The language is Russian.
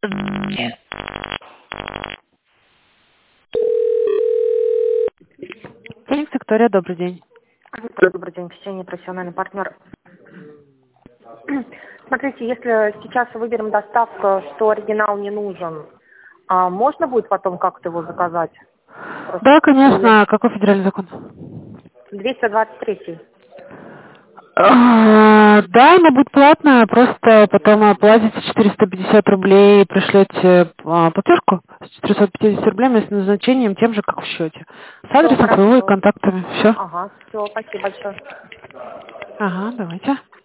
Феникс Виктория, добрый день. Добрый день, Ксения, профессиональный партнер. Смотрите, если сейчас выберем доставку, что оригинал не нужен, можно будет потом как-то его заказать? Да, конечно. Какой федеральный закон? 223. Да, она будет платная, просто потом оплатите 450 рублей, пришлете платежку с 450 рублями с назначением тем же, как в счете. С адресом своего и контактами. Все. Ага, все, спасибо большое. Ага, давайте.